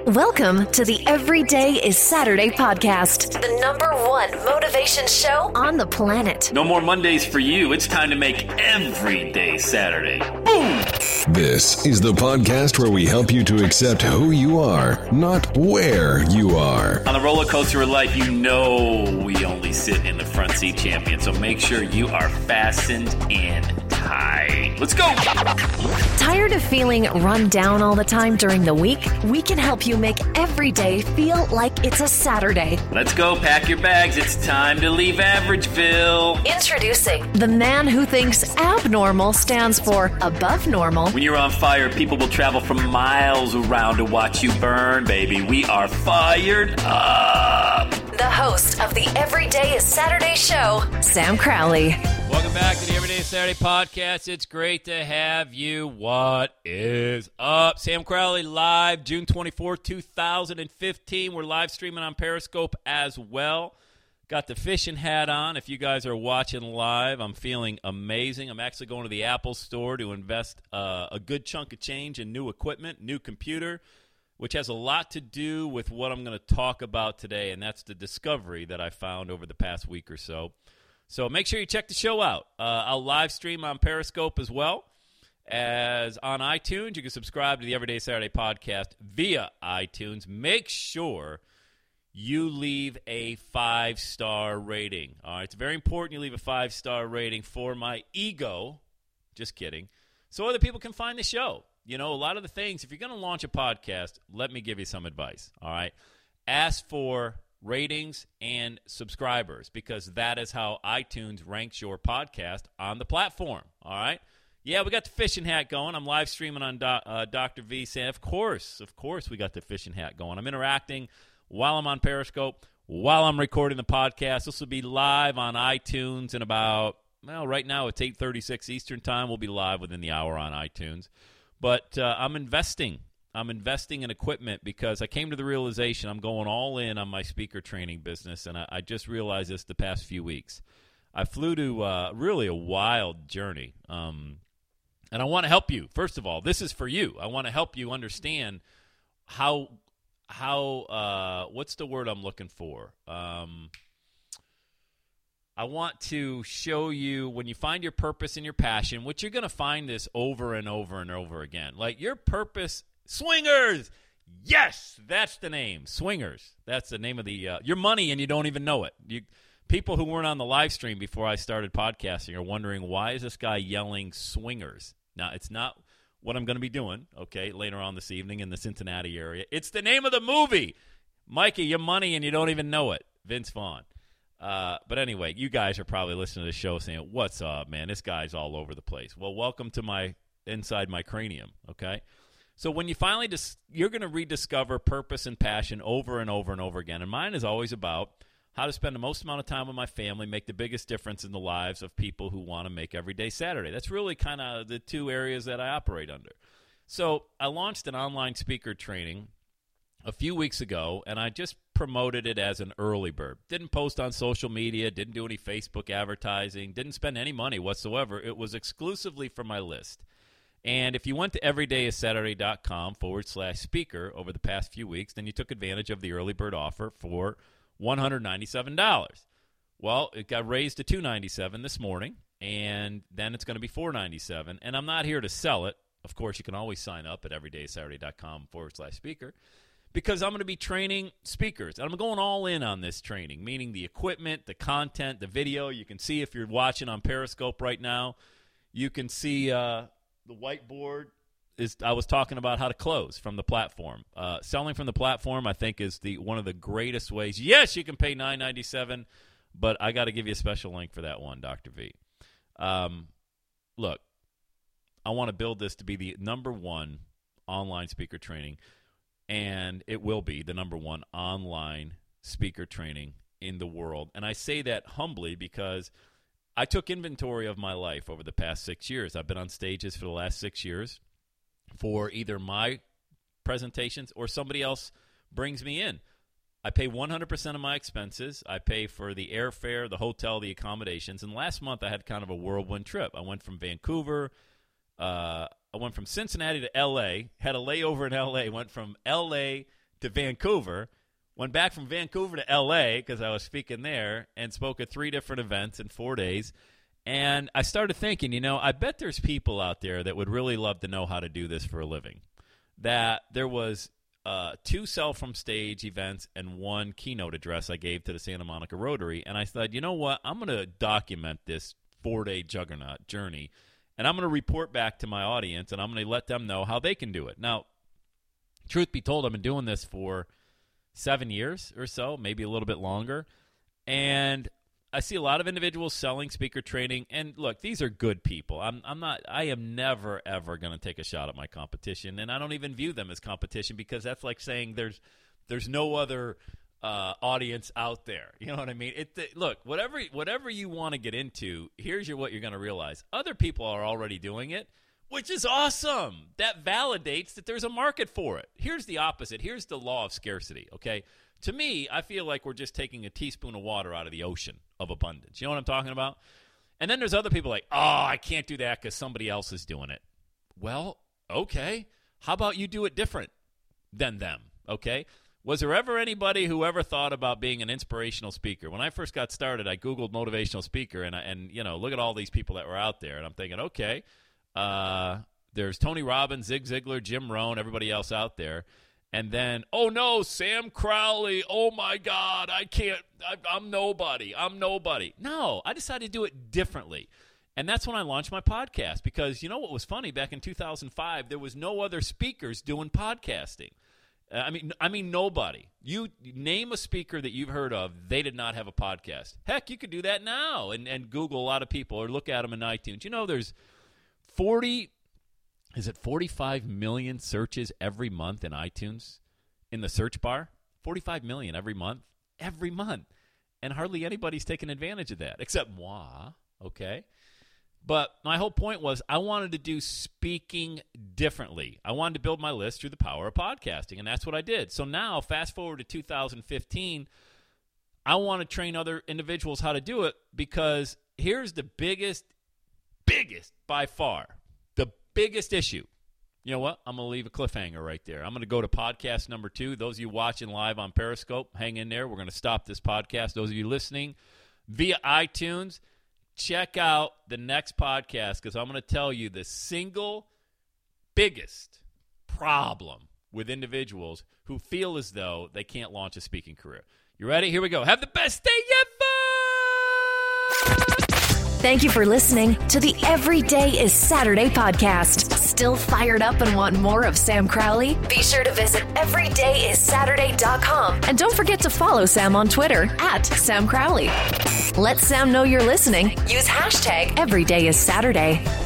Welcome to the Everyday is Saturday podcast, the #1 motivation show on the planet. No more Mondays for you. It's time to make every day Saturday. Boom! This is the podcast where we help you to accept who you are, not where you are. On the roller coaster of life, you know we only sit in the front seat, champion. So make sure you are fastened in tight. Let's go! Tired of feeling run down all the time during the week? We can help you make every day feel like it's a Saturday. Let's go. Pack your bags. It's time to leave Averageville. Introducing the man who thinks abnormal stands for above normal. When you're on fire, people will travel from miles around to watch you burn, baby. We are fired up. The host of the Everyday is Saturday show, Sam Crowley. Welcome back to the Everyday Saturday podcast. It's great to have you. What is up? Sam Crowley live, June 24th, 2015. We're live streaming on Periscope as well. Got the fishing hat on. If you guys are watching live, I'm feeling amazing. I'm actually going to the Apple store to invest a good chunk of change in new equipment, new computer, which has a lot to do with what I'm going to talk about today, and that's the discovery that I found over the past week or so. So make sure you check the show out. I'll live stream on Periscope as well as on iTunes. You can subscribe to the Everyday Saturday podcast via iTunes. Make sure you leave a 5-star rating. All right, it's very important you leave a 5-star rating for my ego. Just kidding. So other people can find the show. You know, a lot of the things, if you're going to launch a podcast, let me give you some advice. All right, ask for ratings and subscribers, because that is how iTunes ranks your podcast on the platform. All right. Yeah, we got the fishing hat going. I'm live streaming on Dr. V saying, of course, we got the fishing hat going. I'm interacting while I'm on Periscope, while I'm recording the podcast. This will be live on iTunes in about, well, right now it's 8:36 Eastern time. We'll be live within the hour on iTunes. But I'm investing in equipment because I came to the realization I'm going all in on my speaker training business, and I just realized this the past few weeks. I flew to really a wild journey, and I want to help you. First of all, this is for you. I want to help you understand how what's the word I'm looking for? I want to show you when you find your purpose and your passion, which you're going to find this over and over and over again. Like your purpose, Swingers. Yes, that's the name, Swingers. That's the name of the your money, and you don't even know it. People who weren't on the live stream before I started podcasting are wondering, why is this guy yelling Swingers? Now, it's not what I'm going to be doing, okay, later on this evening in the Cincinnati area. It's the name of the movie. Mikey, your money, and you don't even know it. Vince Vaughn. But anyway, you guys are probably listening to the show saying, what's up, man? This guy's all over the place. Well, welcome to inside my cranium, okay? So when you finally you're going to rediscover purpose and passion over and over and over again. And mine is always about how to spend the most amount of time with my family, make the biggest difference in the lives of people who want to make every day Saturday. That's really kind of the two areas that I operate under. So I launched an online speaker training a few weeks ago, and I just promoted it as an early bird. Didn't post on social media, didn't do any Facebook advertising, didn't spend any money whatsoever. It was exclusively for my list. And if you went to everydayissaturday.com/speaker over the past few weeks, then you took advantage of the early bird offer for $197. Well, it got raised to $297 this morning, and then it's going to be $497. And I'm not here to sell it. Of course, you can always sign up at everydayissaturday.com/speaker. Because I'm going to be training speakers. And I'm going all in on this training, meaning the equipment, the content, the video. You can see if you're watching on Periscope right now, you can see the whiteboard. I was talking about how to close from the platform. Selling from the platform, I think, is one of the greatest ways. Yes, you can pay $9.97, but I got to give you a special link for that one, Dr. V. Look, I want to build this to be the #1 online speaker training. And it will be the #1 online speaker training in the world. And I say that humbly because I took inventory of my life over the past 6 years. I've been on stages for the last 6 years for either my presentations or somebody else brings me in. I pay 100% of my expenses. I pay for the airfare, the hotel, the accommodations. And last month I had kind of a whirlwind trip. I went from Vancouver I went from Cincinnati to L.A., had a layover in L.A., went from L.A. to Vancouver, went back from Vancouver to L.A. because I was speaking there and spoke at 3 different events in 4 days. And I started thinking, I bet there's people out there that would really love to know how to do this for a living. That there was 2 Sell From Stage events and 1 keynote address I gave to the Santa Monica Rotary. And I said, you know what? I'm going to document this 4-day juggernaut journey, and I'm going to report back to my audience, and I'm going to let them know how they can do it. Now, truth be told, I've been doing this for 7 years or so, maybe a little bit longer. And I see a lot of individuals selling speaker training, and look, these are good people. I am never ever going to take a shot at my competition, and I don't even view them as competition because that's like saying there's no other audience out there. You know what I mean? Look, whatever you want to get into, here's what you're going to realize: other people are already doing it, which is awesome. That validates that there's a market for it. Here's the opposite. Here's the law of scarcity. Okay. To me, I feel like we're just taking a teaspoon of water out of the ocean of abundance. You know what I'm talking about? And then there's other people like, oh, I can't do that because somebody else is doing it. Well, okay. How about you do it different than them, okay? Was there ever anybody who ever thought about being an inspirational speaker? When I first got started, I Googled motivational speaker, and look at all these people that were out there. And I'm thinking, okay, there's Tony Robbins, Zig Ziglar, Jim Rohn, everybody else out there. And then, oh, no, Sam Crowley, oh, my God, I can't, I'm nobody. No, I decided to do it differently. And that's when I launched my podcast because you know what was funny? Back in 2005, there was no other speakers doing podcasting. I mean, nobody. You name a speaker that you've heard of, they did not have a podcast. Heck, you could do that now and Google a lot of people or look at them in iTunes. There's 45 million searches every month in iTunes in the search bar? 45 million every month. And hardly anybody's taking advantage of that except moi, okay? But my whole point was I wanted to do speaking differently. I wanted to build my list through the power of podcasting, and that's what I did. So now, fast forward to 2015, I want to train other individuals how to do it because here's the biggest by far, the biggest issue. You know what? I'm going to leave a cliffhanger right there. I'm going to go to podcast number 2. Those of you watching live on Periscope, hang in there. We're going to stop this podcast. Those of you listening via iTunes, check out the next podcast because I'm going to tell you the single biggest problem with individuals who feel as though they can't launch a speaking career. You ready? Here we go. Have the best day ever! Thank you for listening to the Every Day is Saturday podcast. Still fired up and want more of Sam Crowley? Be sure to visit everydayissaturday.com. And don't forget to follow Sam on Twitter @Sam Crowley. Let Sam know you're listening. Use hashtag EverydayIsSaturday.